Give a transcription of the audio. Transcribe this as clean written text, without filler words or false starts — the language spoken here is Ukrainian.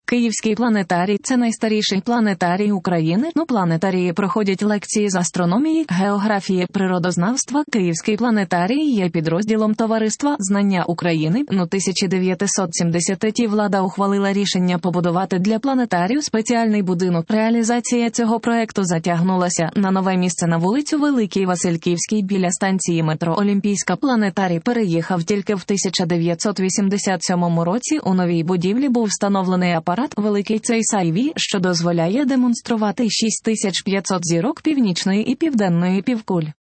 Київський планетарій – це найстаріший планетарій України. У планетарії проходять лекції з астрономії, географії, природознавства. Київський планетарій є підрозділом Товариства Знання України. У 1970-ті влада ухвалила рішення побудувати для планетарію спеціальний будинок. Реалізація цього проекту затягнулася. На нове місце на вулицю Великій Васильківській біля станції метро Олімпійська планетарій переїхав тільки в 1987 році. У новій будівлі був встановлений апарат «Великий Цейс-ІВ», що дозволяє демонструвати 6500 зірок північної і південної півкуль.